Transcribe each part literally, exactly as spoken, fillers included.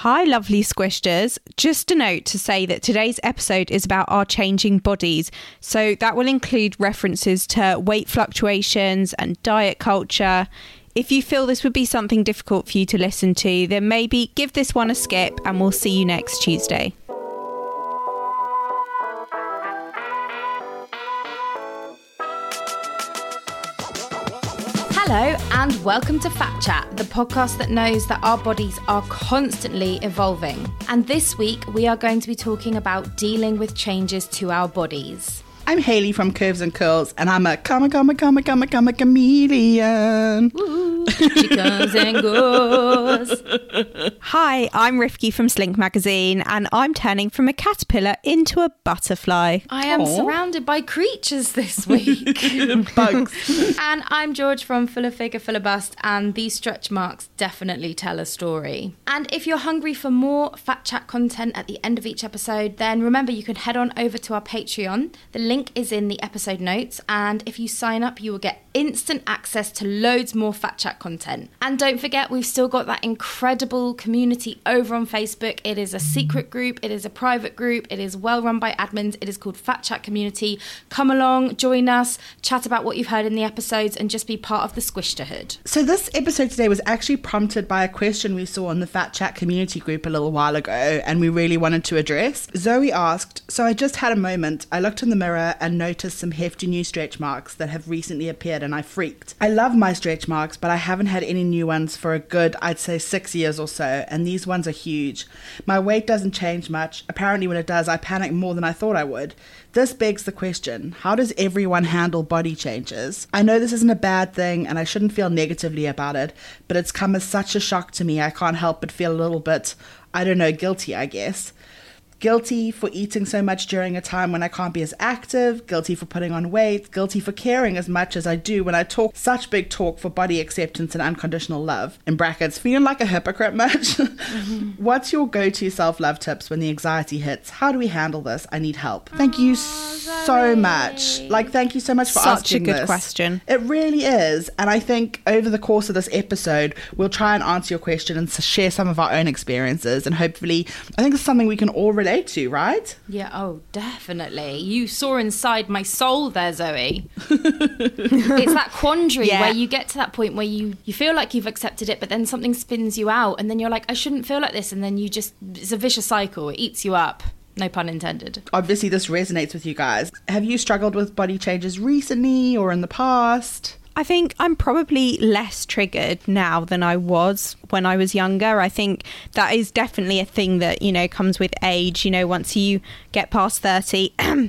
Hi, lovely squishters. Just a note to say that today's episode is about our changing bodies. So that will include references to weight fluctuations and diet culture. If you feel this would be something difficult for you to listen to, then maybe give this one a skip and we'll see you next Tuesday. Hello and welcome to Fat Chat, the podcast that knows that our bodies are constantly evolving. And this week we are going to be talking about dealing with changes to our bodies. I'm Hayley from Curves and Curls, and I'm a comma, comma, comma, comma, comma, chameleon. Ooh, she comes and goes. Hi, I'm Rifki from Slink Magazine, and I'm turning from a caterpillar into a butterfly. I am Aww. surrounded by creatures this week. Bugs. And I'm George from Full of Figure, Full of Bust, and these stretch marks definitely tell a story. And if you're hungry for more Fat Chat content at the end of each episode, then remember you can head on over to our Patreon. The link is in the episode notes, and if you sign up you will get instant access to loads more Fat Chat content. And don't forget, we've still got that incredible community over on Facebook. It is a secret group, it is a private group, it is well run by admins, it is called Fat Chat Community. Come along, join us, chat about what you've heard in the episodes, and just be part of the Squishterhood. So this episode today was actually prompted by a question we saw in the Fat Chat community group a little while ago, and we really wanted to address. Zoe asked, so I just had a moment, I looked in the mirror and noticed some hefty new stretch marks that have recently appeared, and I freaked. I love my stretch marks, but I haven't had any new ones for a good, I'd say six years or so, and these ones are huge. My weight doesn't change much. Apparently when it does, I panic more than I thought I would. This begs the question, how does everyone handle body changes? I know this isn't a bad thing and I shouldn't feel negatively about it, but it's come as such a shock to me I can't help but feel a little bit, I don't know, guilty, I guess. Guilty for eating so much during a time when I can't be as active, guilty for putting on weight, guilty for caring as much as I do when I talk such big talk for body acceptance and unconditional love. In brackets, feeling like a hypocrite much? Mm-hmm. What's your go-to self-love tips when the anxiety hits? How do we handle this? I need help. Thank you so Zoe. much. Like, thank you so much for Such asking a good this. question. It really is. And I think over the course of this episode, we'll try and answer your question and share some of our own experiences. And hopefully, I think it's something we can all relate to, right? Yeah, oh, definitely. You saw inside my soul there, Zoe. It's that quandary Yeah. where you get to that point where you, you feel like you've accepted it, but then something spins you out, and then you're like, I shouldn't feel like this, and then you just, it's a vicious cycle. It eats you up. No pun intended. Obviously, this resonates with you guys. Have you struggled with body changes recently or in the past? I think I'm probably less triggered now than I was when I was younger. I think that is definitely a thing that, you know, comes with age. You know, once you get past thirty... uh,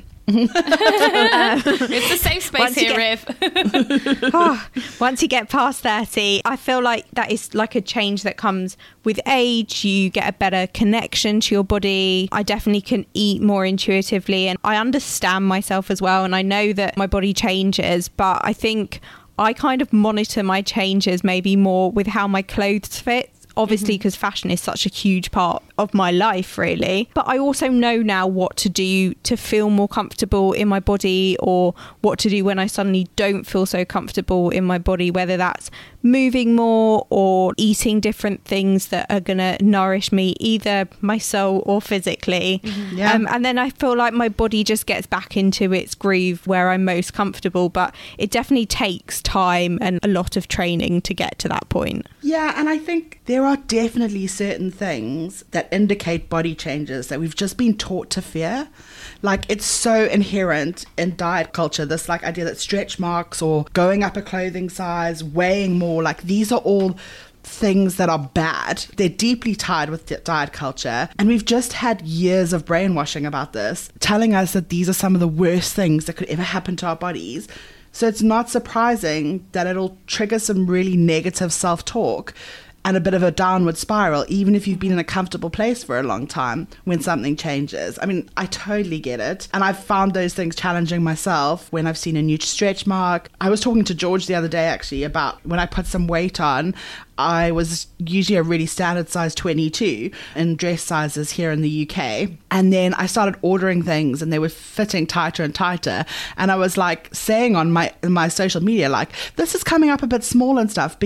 It's a safe space here, get, Riv. oh, once you get past thirty, I feel like that is like a change that comes with age. You get a better connection to your body. I definitely can eat more intuitively, and I understand myself as well. And I know that my body changes, but I think I kind of monitor my changes maybe more with how my clothes fit. Obviously, because mm-hmm. fashion is such a huge part of my life, really. But I also know now what to do to feel more comfortable in my body, or what to do when I suddenly don't feel so comfortable in my body, whether that's moving more or eating different things that are going to nourish me, either my soul or physically. Mm-hmm. Yeah. Um, and then I feel like my body just gets back into its groove where I'm most comfortable. But it definitely takes time and a lot of training to get to that point. Yeah, and I think there are definitely certain things that indicate body changes that we've just been taught to fear. Like, it's so inherent in diet culture, this like idea that stretch marks or going up a clothing size, weighing more, like these are all things that are bad. They're deeply tied with diet culture, and we've just had years of brainwashing about this, telling us that these are some of the worst things that could ever happen to our bodies. So it's not surprising that it'll trigger some really negative self-talk and a bit of a downward spiral, even if you've been in a comfortable place for a long time when something changes. I mean, I totally get it. And I've found those things challenging myself when I've seen a new stretch mark. I was talking to George the other day, actually, about when I put some weight on. I was usually a really standard size twenty-two in dress sizes here in the U K. And then I started ordering things and they were fitting tighter and tighter. And I was like saying on my my social media, like, this is coming up a bit small and stuff, because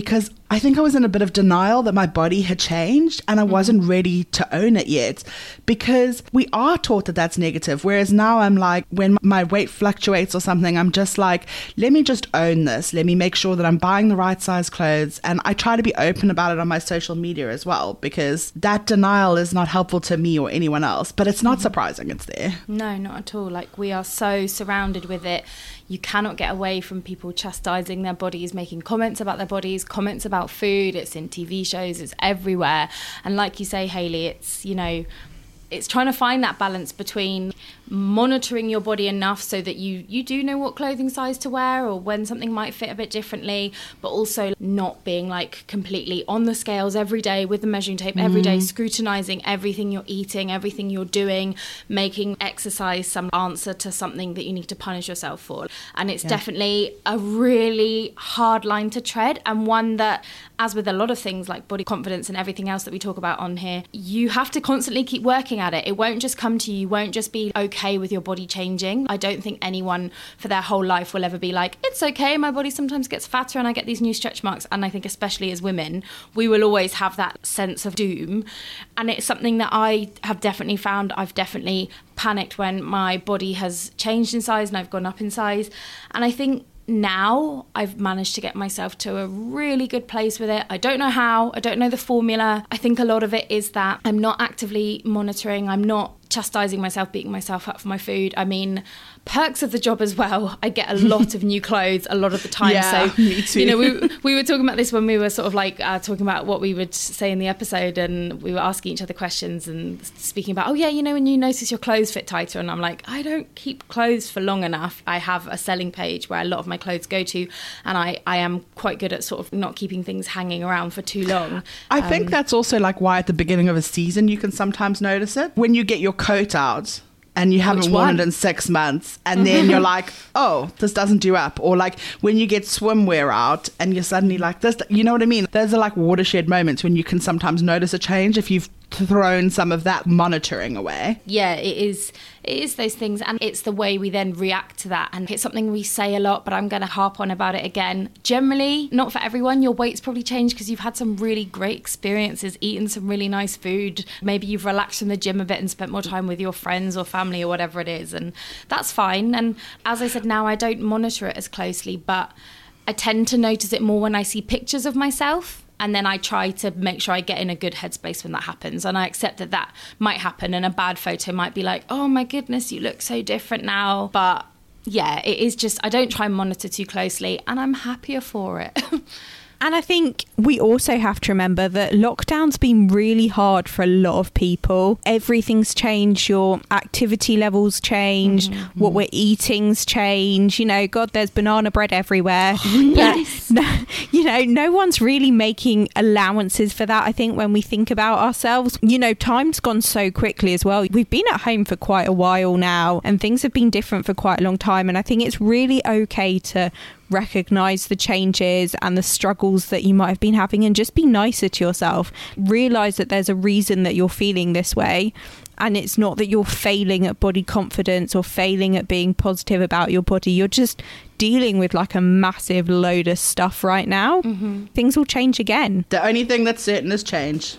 I think I was in a bit of denial that my body had changed and I wasn't ready to own it yet, because we are taught that that's negative. Whereas now I'm like, when my weight fluctuates or something, I'm just like, let me just own this. Let me make sure that I'm buying the right size clothes. And I try to be open about it on my social media as well, because that denial is not helpful to me or anyone else. But it's not surprising it's there. No, not at all. Like, we are so surrounded with it. You cannot get away from people chastising their bodies, making comments about their bodies, comments about food. It's in T V shows, it's everywhere. And like you say, Hayley, it's, you know, it's trying to find that balance between monitoring your body enough so that you you do know what clothing size to wear or when something might fit a bit differently, but also not being like completely on the scales every day with the measuring tape every day, scrutinizing everything you're eating, everything you're doing, making exercise some answer to something that you need to punish yourself for. And it's yeah. definitely a really hard line to tread, and one that, as with a lot of things like body confidence and everything else that we talk about on here, you have to constantly keep working at it. It won't just come to you. You won't just be okay with your body changing. I don't think anyone for their whole life will ever be like, it's okay, my body sometimes gets fatter and I get these new stretch marks. And I think especially as women, we will always have that sense of doom. And it's something that I have definitely found. I've definitely panicked when my body has changed in size and I've gone up in size. And I think now I've managed to get myself to a really good place with it. I don't know how, I don't know the formula. I think a lot of it is that I'm not actively monitoring, I'm not chastising myself, beating myself up for my food. I mean, perks of the job as well, I get a lot of new clothes a lot of the time. Yeah, so me too. You know, we we were talking about this when we were sort of like uh, talking about what we would say in the episode, and we were asking each other questions and speaking about, oh yeah, you know, when you notice your clothes fit tighter, and I'm like, I don't keep clothes for long enough. I have a selling page where a lot of my clothes go to, and I, I am quite good at sort of not keeping things hanging around for too long. I um, think that's also like why at the beginning of a season you can sometimes notice it. When you get your coat out and you haven't worn it in six months and then you're like, oh, this doesn't do up. Or like when you get swimwear out and you're suddenly like this, you know what I mean? Those are like watershed moments when you can sometimes notice a change if you've thrown some of that monitoring away. Yeah, it is it is those things, and it's the way we then react to that. And it's something we say a lot, but I'm going to harp on about it again. Generally, not for everyone, your weight's probably changed because you've had some really great experiences, eaten some really nice food. Maybe you've relaxed from the gym a bit and spent more time with your friends or family or whatever it is, and that's fine. And as I said, now I don't monitor it as closely, but I tend to notice it more when I see pictures of myself. And then I try to make sure I get in a good headspace when that happens. And I accept that that might happen. And a bad photo might be like, oh my goodness, you look so different now. But yeah, it is just, I don't try and monitor too closely. And I'm happier for it. And I think we also have to remember that lockdown's been really hard for a lot of people. Everything's changed. Your activity levels change. Mm-hmm. What we're eating's changed. You know, God, there's banana bread everywhere. Oh, yes. No, you know, no one's really making allowances for that. I think when we think about ourselves, you know, time's gone so quickly as well. We've been at home for quite a while now and things have been different for quite a long time. And I think it's really okay to recognize the changes and the struggles that you might have been having and just be nicer to yourself. Realize that there's a reason that you're feeling this way, and it's not that you're failing at body confidence or failing at being positive about your body. You're just dealing with like a massive load of stuff right now. Mm-hmm. Things will change again. The only thing that's certain is change.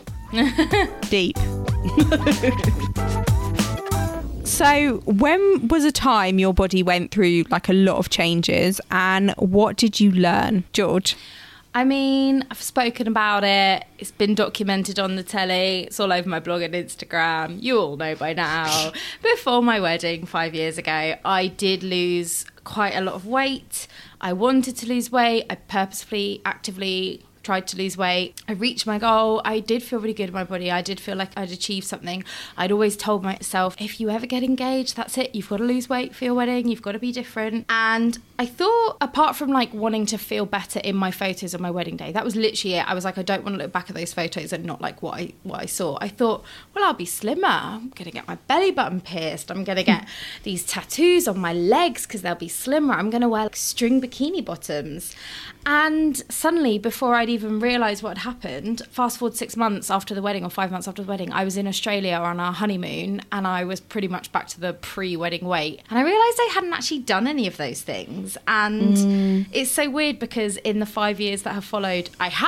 Deep. So when was a time your body went through like a lot of changes, and what did you learn, George? I mean, I've spoken about it. It's been documented on the telly. It's all over my blog and Instagram. You all know by now. Before my wedding five years ago, I did lose quite a lot of weight. I wanted to lose weight. I purposefully, actively tried to lose weight. I reached my goal. I did feel really good in my body. I did feel like I'd achieved something. I'd always told myself, if you ever get engaged, that's it. You've got to lose weight for your wedding. You've got to be different. And I thought, apart from like wanting to feel better in my photos on my wedding day, that was literally it. I was like, I don't want to look back at those photos and not like what I what I saw. I thought, well, I'll be slimmer. I'm going to get my belly button pierced. I'm going to get these tattoos on my legs because they'll be slimmer. I'm going to wear like string bikini bottoms. And suddenly, before I'd even realised what had happened, fast forward six months after the wedding or five months after the wedding, I was in Australia on our honeymoon and I was pretty much back to the pre-wedding weight. And I realised I hadn't actually done any of those things. And mm. it's so weird because in the five years that have followed, I have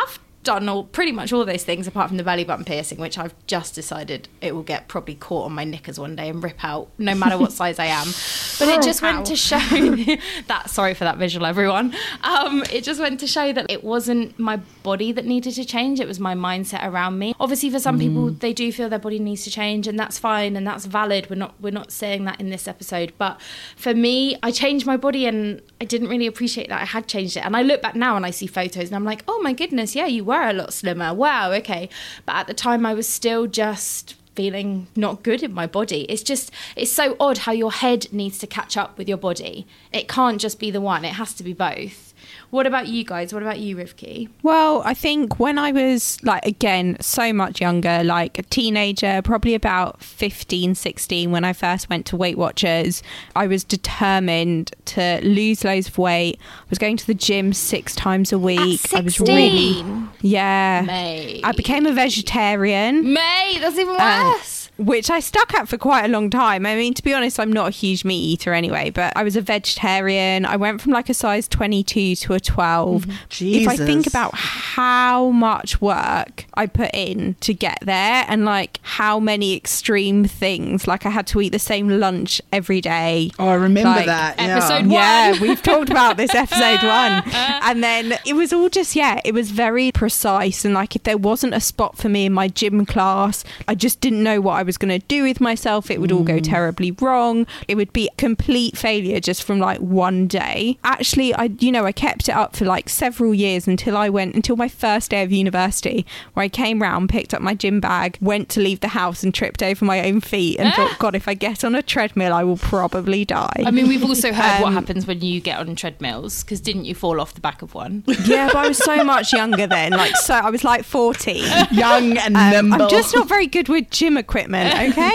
done all pretty much all those things apart from the belly button piercing, which I've just decided it will get probably caught on my knickers one day and rip out no matter what size I am. But it just went to show that, sorry for that visual, everyone. Um, it just went to show that it wasn't my body that needed to change, it was my mindset around me. Obviously for some mm. people they do feel their body needs to change, and that's fine and that's valid. We're not we're not saying that in this episode, but for me, I changed my body and I didn't really appreciate that I had changed it. And I look back now and I see photos and I'm like, oh my goodness, yeah, you were a lot slimmer. Wow, okay. But at the time I was still just feeling not good in my body. It's just, it's so odd how your head needs to catch up with your body. It can't just be the one, it has to be both. What about you guys? What about you, Rivki? Well, I think when I was, like, again, so much younger, like a teenager, probably about fifteen, sixteen, when I first went to Weight Watchers, I was determined to lose loads of weight. I was going to the gym six times a week. At sixteen? I was really, yeah. May. I became a vegetarian. May, that's even worse. Uh, which I stuck at for quite a long time. I mean, to be honest, I'm not a huge meat eater anyway, but I was a vegetarian. I went from like a size twenty-two to a twelve. Jesus. If I think about how much work I put in to get there, and like how many extreme things, like I had to eat the same lunch every day. Oh, I remember like, that. Yeah. Episode one. Yeah, we've talked about this episode one. And then it was all just, yeah, it was very precise. And like if there wasn't a spot for me in my gym class, I just didn't know what I was going to do with myself. It would all go terribly wrong. It would be complete failure just from like one day. Actually, I, you know, I kept it up for like several years until I went, until my first day of university, where I came round, picked up my gym bag, went to leave the house and tripped over my own feet and thought, God, if I get on a treadmill, I will probably die. I mean, we've also heard Um, what happens when you get on treadmills, because didn't you fall off the back of one? Yeah, but I was so much younger then. Like, so I was like fourteen. Young and Um, nimble. I'm just not very good with gym equipment,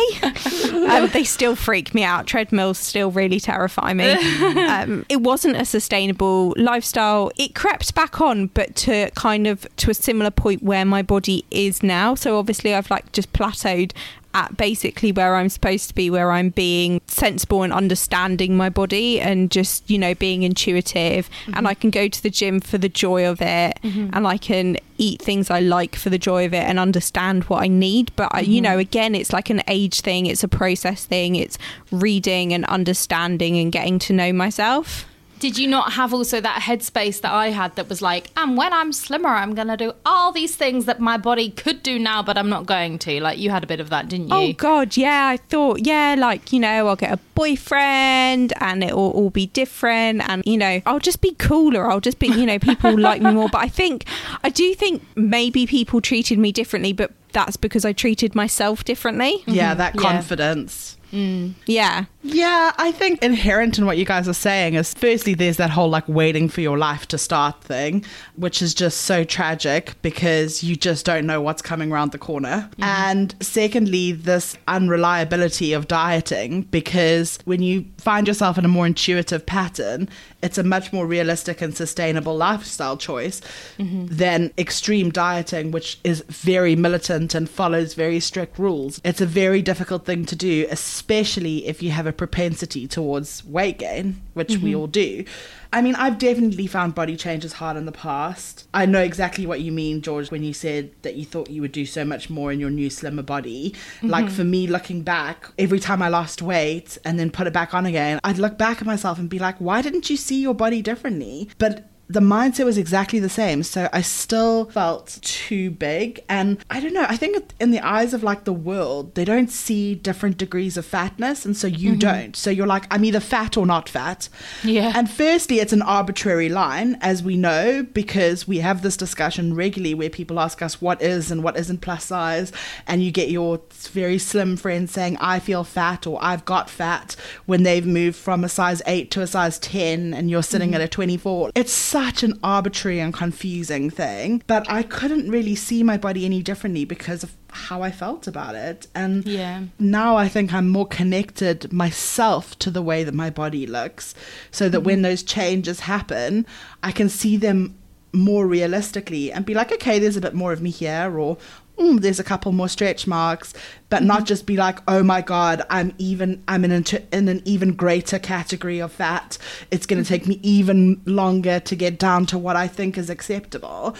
okay? um, they still freak me out. Treadmills still really terrify me. Um, it wasn't a sustainable lifestyle. It crept back on, but to kind of to a similar point where my body is now. So obviously I've like just plateaued at basically where I'm supposed to be, where I'm being sensible and understanding my body and just, you know, being intuitive. Mm-hmm. And I can go to the gym for the joy of it, mm-hmm. and I can eat things I like for the joy of it and understand what I need. But, mm-hmm. I, you know, again, it's like an age thing. It's a process thing. It's reading and understanding and getting to know myself. Did you not have also that headspace that I had that was like, and when I'm slimmer, I'm going to do all these things that my body could do now, but I'm not going to? Like, you had a bit of that, didn't you? Oh, God, yeah. I thought, yeah, like, you know, I'll get a boyfriend and it will all be different. And, you know, I'll just be cooler. I'll just be, you know, people like me more. But I think, I do think maybe people treated me differently, but that's because I treated myself differently. Yeah, Mm-hmm. that Yeah. confidence. Mm. Yeah. Yeah, I think inherent in what you guys are saying is, firstly, there's that whole like waiting for your life to start thing, which is just so tragic because you just don't know what's coming around the corner. Mm-hmm. And secondly, this unreliability of dieting, because when you find yourself in a more intuitive pattern, it's a much more realistic and sustainable lifestyle choice mm-hmm. than extreme dieting, which is very militant and follows very strict rules. It's a very difficult thing to do, especially if you have a propensity towards weight gain, which mm-hmm. we all do. I mean, I've definitely found body changes hard in the past. I know exactly what you mean, George, when you said that you thought you would do so much more in your new slimmer body. Mm-hmm. Like for me, looking back, every time I lost weight and then put it back on again, I'd look back at myself and be like, why didn't you see your body differently? But the mindset was exactly the same. So I still felt too big. And I don't know, I think in the eyes of like the world, they don't see different degrees of fatness. And so you mm-hmm. don't. So you're like, I'm either fat or not fat. Yeah. And firstly, it's an arbitrary line, as we know, because we have this discussion regularly where people ask us what is and what isn't plus size. And you get your very slim friends saying, I feel fat or I've got fat when they've moved from a size eight to a size ten and you're sitting mm-hmm. at a twenty-four. It's such an arbitrary and confusing thing, but I couldn't really see my body any differently because of how I felt about it. And yeah. now I think I'm more connected myself to the way that my body looks, so that mm-hmm. when those changes happen, I can see them more realistically and be like, okay, there's a bit more of me here, or Mm, there's a couple more stretch marks, but mm-hmm. not just be like, oh my God, I'm even, I'm in, an, in an even greater category of fat. It's going to take me even longer to get down to what I think is acceptable.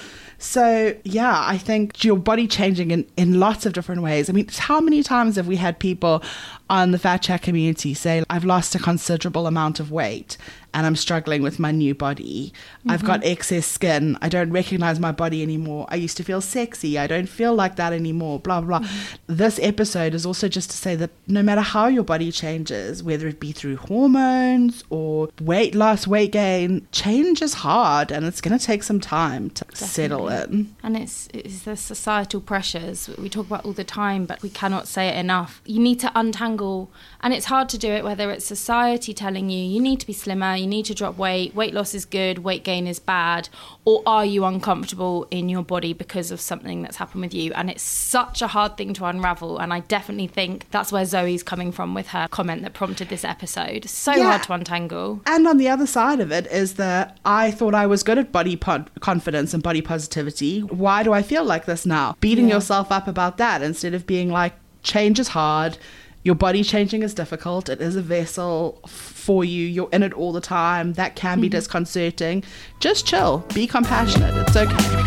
So, yeah, I think your body changing in, in lots of different ways. I mean, how many times have we had people on the Fat Chat community say, I've lost a considerable amount of weight and I'm struggling with my new body. Mm-hmm. I've got excess skin. I don't recognize my body anymore. I used to feel sexy. I don't feel like that anymore, blah, blah, blah. Mm-hmm. This episode is also just to say that no matter how your body changes, whether it be through hormones or weight loss, weight gain, change is hard and it's going to take some time to Definitely. settle in. And it's, it's the societal pressures we talk about all the time, but we cannot say it enough. You need to untangle, and it's hard to do it, whether it's society telling you you need to be slimmer, you need to drop weight, weight loss is good, weight gain is bad, or are you uncomfortable in your body because of something that's happened with you? And it's such a hard thing to unravel, and I definitely think that's where Zoe's coming from with her comment that prompted this episode. So yeah. hard to untangle. And on the other side of it is that I thought I was good at body po- confidence and body positivity. Why do I feel like this now? Beating yeah. yourself up about that instead of being like, change is hard. Your body changing is difficult. It is a vessel for you. You're in it all the time. That can be mm-hmm. disconcerting. Just chill. Be compassionate. It's okay.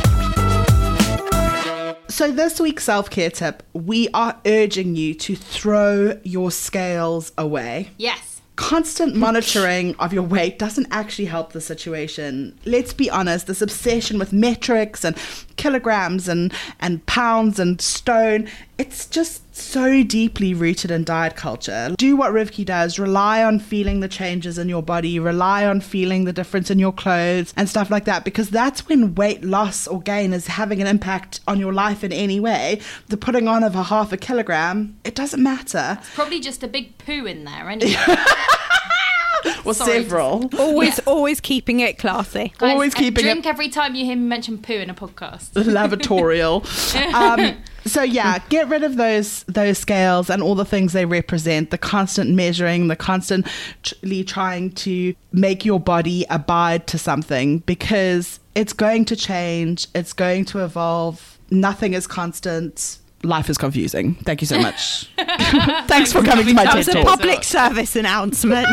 So this week's self-care tip, we are urging you to throw your scales away. Yes. Constant monitoring of your weight doesn't actually help the situation. Let's be honest, this obsession with metrics and kilograms and, and pounds and stone, it's just so deeply rooted in diet culture. Do what Rivki does. Rely on feeling the changes in your body. Rely on feeling the difference in your clothes and stuff like that, because that's when weight loss or gain is having an impact on your life in any way. The putting on of a half a kilogram, it doesn't matter. It's probably just a big poo in there anyway. Or Sorry, several. Always, yeah. always keeping it classy. Guys, always keeping drink it. Drink every time you hear me mention poo in a podcast. Lavatorial. um, so yeah, get rid of those those scales and all the things they represent. The constant measuring, the constantly trying to make your body abide to something, because it's going to change. It's going to evolve. Nothing is constant. Life is confusing. Thank you so much. Thanks, Thanks for coming to my TED Talk. That was a public service announcement.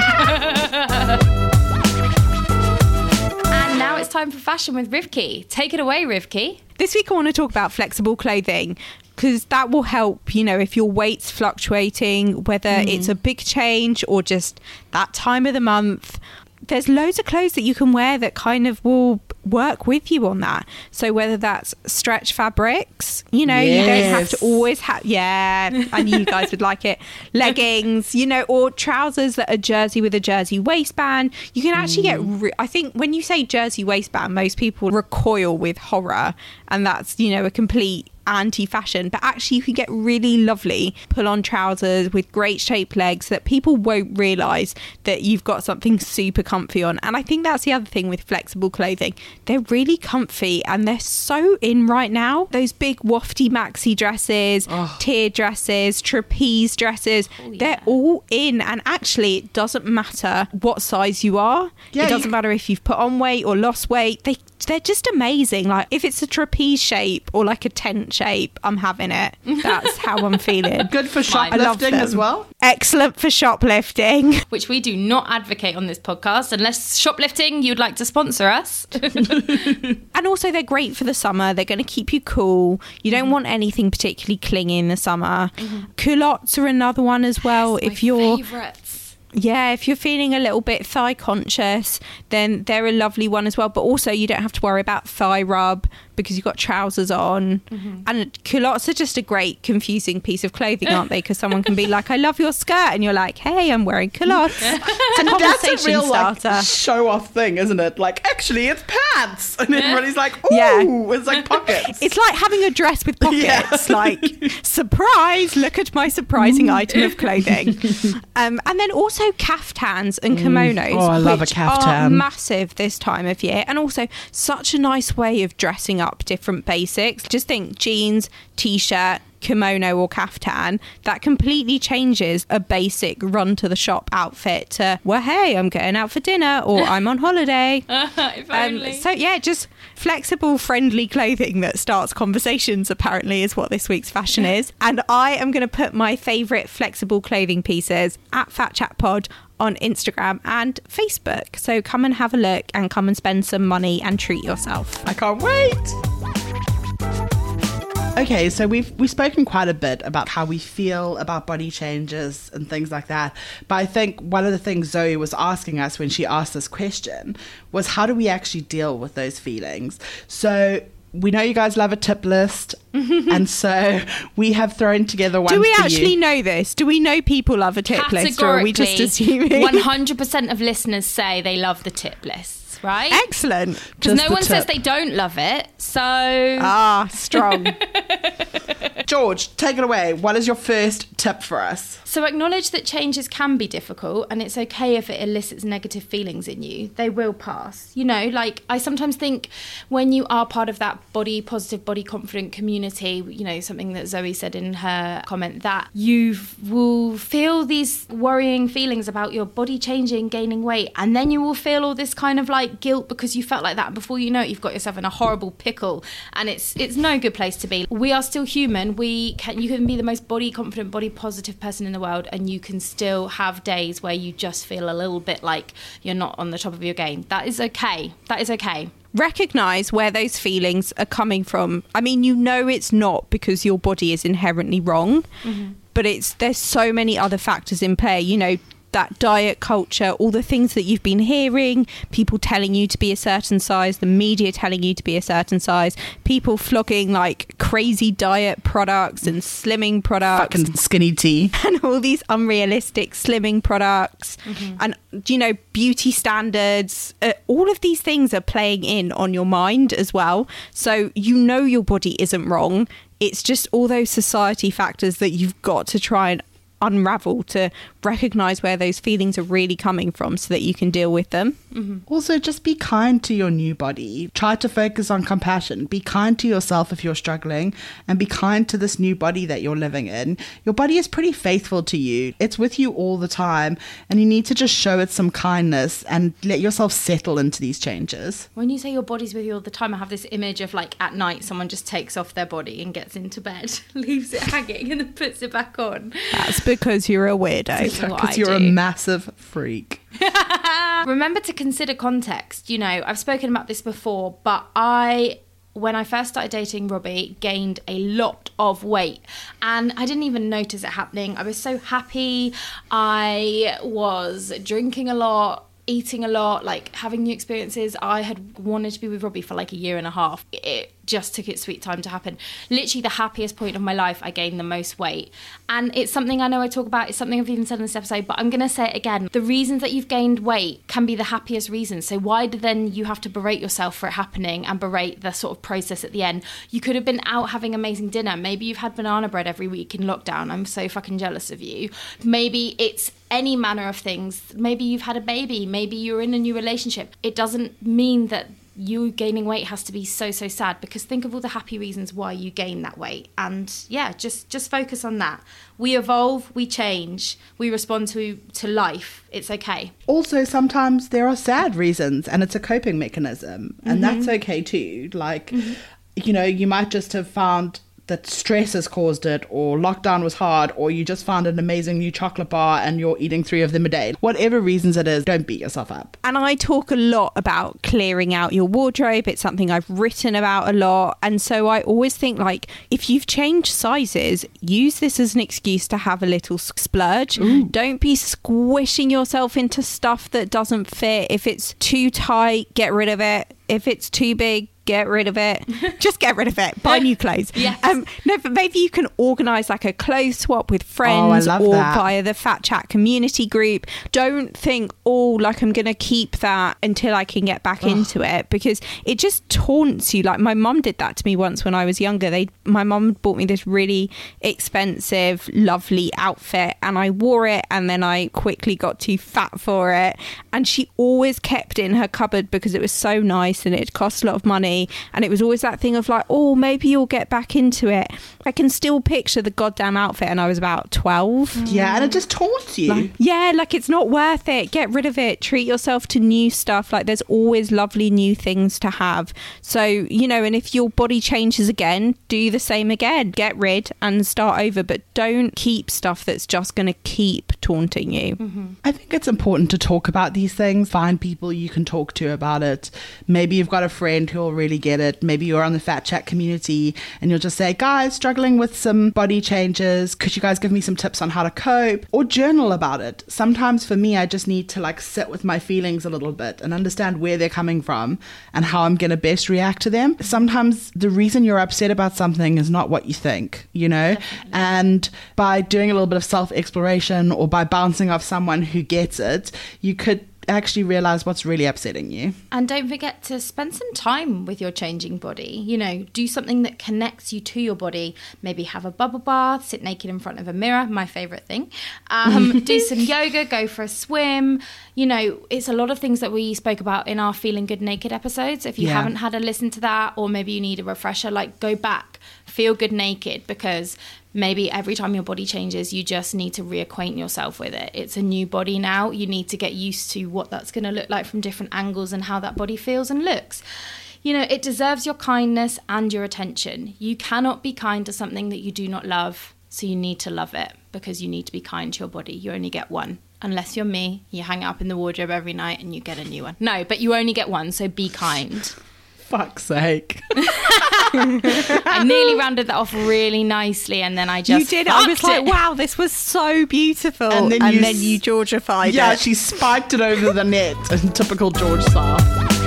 And now it's time for fashion with Rivki. Take it away, Rivki. This week I want to talk about flexible clothing, because that will help, you know, if your weight's fluctuating, whether mm. it's a big change or just that time of the month. There's loads of clothes that you can wear that kind of will work with you on that. So whether that's stretch fabrics, you know, yes. you don't have to always have, yeah, I knew you guys would like it, leggings, you know, or trousers that are jersey with a jersey waistband. You can actually mm. get, re- I think when you say jersey waistband, most people recoil with horror, and that's, you know, a complete anti-fashion, but actually you can get really lovely pull-on trousers with great shaped legs that people won't realise that you've got something super comfy on. And I think that's the other thing with flexible clothing. They're really comfy and they're so in right now. Those big wafty maxi dresses, oh. tier dresses, trapeze dresses, oh, yeah. they're all in. And actually it doesn't matter what size you are. Yeah, it doesn't you... matter if you've put on weight or lost weight. They They're just amazing. Like if it's a trapeze shape or like a tent shape, I'm having it. That's how I'm feeling. Good for shoplifting as well. Excellent for shoplifting. Which we do not advocate on this podcast, unless shoplifting, you'd like to sponsor us. And also they're great for the summer. They're going to keep you cool. You don't mm-hmm. want anything particularly clingy in the summer. Mm-hmm. Culottes are another one as well. Yes, if you're favourites. Yeah, if you're feeling a little bit thigh conscious, then they're a lovely one as well. But also you don't have to worry about thigh rub because you've got trousers on. Mm-hmm. And culottes are just a great confusing piece of clothing, aren't they? Because someone can be like, I love your skirt. And you're like, hey, I'm wearing culottes. It's a conversation That's a real starter. Like, show off thing, isn't it? Like, actually, it's pants. And everybody's like, ooh, yeah. it's like pockets. It's like having a dress with pockets. Yeah. Like, surprise, look at my surprising item of clothing. Um, and then also caftans and kimonos. Mm. Oh, I love which a caftan. Are massive this time of year. And also such a nice way of dressing up different basics. Just think jeans, t-shirt, kimono or caftan. That completely changes a basic run to the shop outfit to, well, hey, I'm going out for dinner or I'm on holiday. If only. Um, so yeah, just flexible, friendly clothing that starts conversations, apparently, is what this week's fashion is. And I am going to put my favourite flexible clothing pieces at Fat Chat Pod on Instagram and Facebook. So come and have a look and come and spend some money and treat yourself. I can't wait. Okay, so we've we've spoken quite a bit about how we feel about body changes and things like that. But I think one of the things Zoe was asking us when she asked this question was, how do we actually deal with those feelings? So we know you guys love a tip list, and so we have thrown together one. Do we for actually you. know this? Do we know people love a tip list, or are we just assuming? one hundred percent of listeners say they love the tip lists, right? Excellent. Because no the one tip. says they don't love it, so... Ah, strong. George, take it away. What is your first tip for us? So acknowledge that changes can be difficult, and it's okay if it elicits negative feelings in you. They will pass. You know, like I sometimes think when you are part of that body positive, body confident community, you know, something that Zoe said in her comment, that you will feel these worrying feelings about your body changing, gaining weight, and then you will feel all this kind of like guilt because you felt like that. And before you know it, you've got yourself in a horrible pickle, and it's it's no good place to be. We are still human. We can you can be the most body confident, body positive person in the world, and you can still have days where you just feel a little bit like you're not on the top of your game. That is okay. That is okay. Recognize where those feelings are coming from. I mean, you know it's not because your body is inherently wrong, mm-hmm. but it's there's so many other factors in play. You know, that diet culture, all the things that you've been hearing, people telling you to be a certain size, the media telling you to be a certain size, people flogging like crazy diet products and slimming products. Fucking skinny tea. And all these unrealistic slimming products. Mm-hmm. And, you know, beauty standards. Uh, all of these things are playing in on your mind as well. So you know your body isn't wrong. It's just all those society factors that you've got to try and unravel to recognize where those feelings are really coming from so that you can deal with them. Mm-hmm. Also, just be kind to your new body. Try to focus on compassion. Be kind to yourself if you're struggling, and be kind to this new body that you're living in. Your body is pretty faithful to you. It's with you all the time, and you need to just show it some kindness and let yourself settle into these changes. When you say your body's with you all the time, I have this image of like at night someone just takes off their body and gets into bed, leaves it hanging and then puts it back on. That's because you're a weirdo. Because you're do. a massive freak. Remember to consider context. You know, I've spoken about this before, but I, when I first started dating Robbie, gained a lot of weight, and I didn't even notice it happening. I was so happy. I was drinking a lot, eating a lot, like having new experiences. I had wanted to be with Robbie for like a year and a half. It just took its sweet time to happen. Literally the happiest point of my life, I gained the most weight. And it's something I know I talk about, it's something I've even said in this episode, but I'm going to say it again. The reasons that you've gained weight can be the happiest reasons. So why do then you have to berate yourself for it happening and berate the sort of process at the end? You could have been out having amazing dinner. Maybe you've had banana bread every week in lockdown. I'm so fucking jealous of you. Maybe it's any manner of things. Maybe you've had a baby. Maybe you're in a new relationship. It doesn't mean that you gaining weight has to be so so sad, because think of all the happy reasons why you gain that weight, and yeah, just just focus on that. We evolve, we change, we respond to to life. It's okay. Also, sometimes there are sad reasons, and it's a coping mechanism, and mm-hmm. that's okay too. Like, mm-hmm. you know, you might just have found that stress has caused it, or lockdown was hard, or you just found an amazing new chocolate bar and you're eating three of them a day. Whatever reasons it is, don't beat yourself up. And I talk a lot about clearing out your wardrobe. It's something I've written about a lot. And so I always think, like, if you've changed sizes, use this as an excuse to have a little splurge. Ooh. Don't be squishing yourself into stuff that doesn't fit. If it's too tight, get rid of it. If it's too big, get rid of it. Just get rid of it. Buy new clothes. Yes. Um, no, but maybe you can organise like a clothes swap with friends, oh, or that. via the Fat Chat community group. Don't think, oh, like I'm going to keep that until I can get back Ugh. into it, because it just taunts you. Like my mum did that to me once when I was younger. They, my mum bought me this really expensive, lovely outfit, and I wore it, and then I quickly got too fat for it. And she always kept it in her cupboard because it was so nice and it cost a lot of money. And it was always that thing of like, oh, maybe you'll get back into it. I can still picture the goddamn outfit, and I was about twelve. Yeah, and it just taunts you. Like, yeah, like it's not worth it. Get rid of it. Treat yourself to new stuff. Like there's always lovely new things to have. So, you know, and if your body changes again, do the same again. Get rid and start over, but don't keep stuff that's just going to keep taunting you. Mm-hmm. I think it's important to talk about these things. Find people you can talk to about it. Maybe you've got a friend who will really really get it. Maybe you're on the Fat Chat community and you'll just say, guys, struggling with some body changes. Could you guys give me some tips on how to cope? Or journal about it. Sometimes for me, I just need to like sit with my feelings a little bit and understand where they're coming from and how I'm going to best react to them. Sometimes the reason you're upset about something is not what you think, you know? Definitely. And by doing a little bit of self-exploration or by bouncing off someone who gets it, you could actually realize what's really upsetting you. And don't forget to spend some time with your changing body. You know, do something that connects you to your body. Maybe have a bubble bath, sit naked in front of a mirror, my favorite thing. Um, do some yoga, go for a swim. You know, it's a lot of things that we spoke about in our Feeling Good Naked episodes. If you yeah. haven't had a listen to that, or maybe you need a refresher, like go back, Feel Good Naked, because maybe every time your body changes, you just need to reacquaint yourself with it. It's a new body now. You need to get used to what that's going to look like from different angles and how that body feels and looks. You know, it deserves your kindness and your attention. You cannot be kind to something that you do not love, so you need to love it because you need to be kind to your body. You only get one. Unless you're me, you hang it up in the wardrobe every night and you get a new one. No, but you only get one, so be kind. Fuck's sake. I nearly rounded that off really nicely and then I just You did. I was like, it. wow, this was so beautiful. And then, and you, then you Georgified yeah, it. Yeah, she spiked it over the net in typical George style.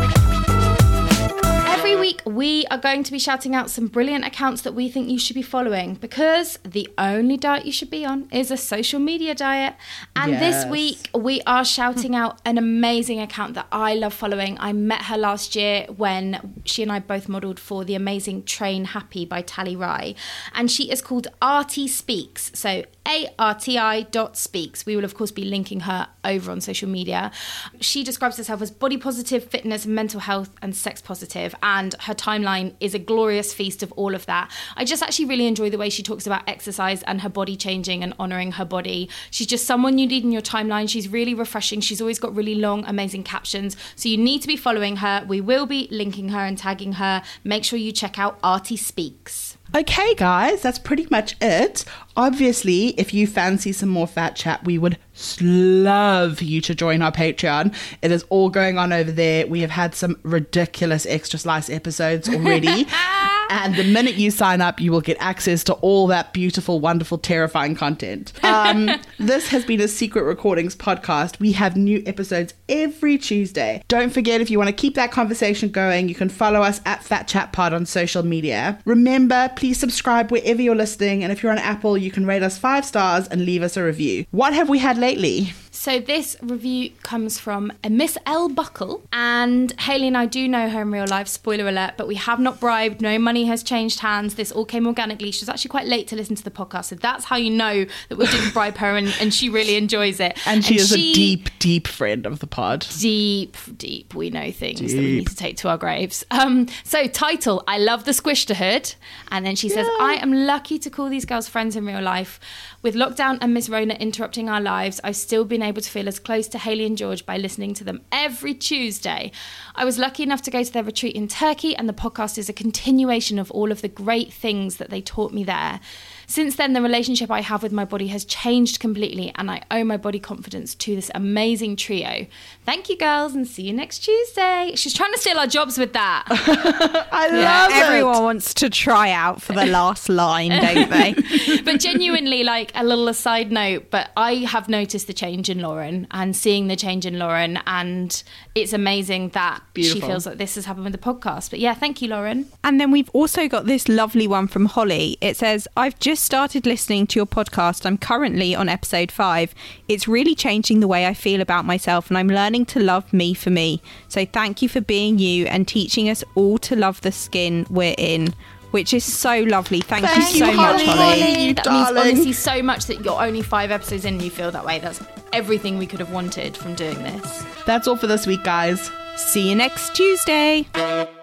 Every week we are going to be shouting out some brilliant accounts that we think you should be following, because the only diet you should be on is a social media diet. And yes. This week we are shouting out an amazing account that I love following. I met her last year when she and I both modelled for the amazing Train Happy by Tally Rye, and she is called Artie Speaks, so A R T I dot speaks. We will of course be linking her over on social media. She describes herself as body positive, fitness, mental health and sex positive, and her timeline is a glorious feast of all of that. I just actually really enjoy the way she talks about exercise and her body changing and honouring her body. She's just someone you need in your timeline. She's really refreshing. She's always got really long, amazing captions. So you need to be following her. We will be linking her and tagging her. Make sure you check out Artie Speaks. Okay, guys, that's pretty much it. Obviously, if you fancy some more Fat Chat, we would love you to join our Patreon. It is all going on over there. We have had some ridiculous Extra Slice episodes already. And the minute you sign up, you will get access to all that beautiful, wonderful, terrifying content. Um, this has been a Secret Recordings podcast. We have new episodes every Tuesday. Don't forget, if you want to keep that conversation going, you can follow us at Fat Chat Pod on social media. Remember, please subscribe wherever you're listening. And if you're on Apple, you can rate us five stars and leave us a review. What have we had lately? So this review comes from a Miss L. Buckle, and Hayley and I do know her in real life, spoiler alert, but we have not bribed, no money has changed hands, this all came organically. She was actually quite late to listen to the podcast, so that's how you know that we didn't bribe her, and, and she really enjoys it. And she and is she, a deep, deep friend of the pod. Deep, deep, we know things deep. that we need to take to our graves. Um, so title, I love the Squishterhood, and then she says, yeah. I am lucky to call these girls friends in real life. With lockdown and Miss Rona interrupting our lives, I've still been able to feel as close to Hayley and George by listening to them every Tuesday. I was lucky enough to go to their retreat in Turkey, and the podcast is a continuation of all of the great things that they taught me there. Since then, the relationship I have with my body has changed completely, and I owe my body confidence to this amazing trio. Thank you, girls, and see you next Tuesday. She's trying to steal our jobs with that. I yeah, love it. Everyone wants to try out for the last line, don't they? But genuinely, like a little aside note, but I have noticed the change in Lauren and seeing the change in Lauren, and it's amazing that Beautiful. She feels like this has happened with the podcast. But yeah, thank you, Lauren. And then we've also got this lovely one from Holly. It says, I've just started listening to your podcast. I'm currently on episode five. It's really changing the way I feel about myself, and I'm learning to love me for me. So thank you for being you and teaching us all to love the skin we're in, which is so lovely. Thank, Thank you so you, much, Holly. Holly. You that darling. means honestly so much that you're only five episodes in and you feel that way. That's everything we could have wanted from doing this. That's all for this week, guys. See you next Tuesday.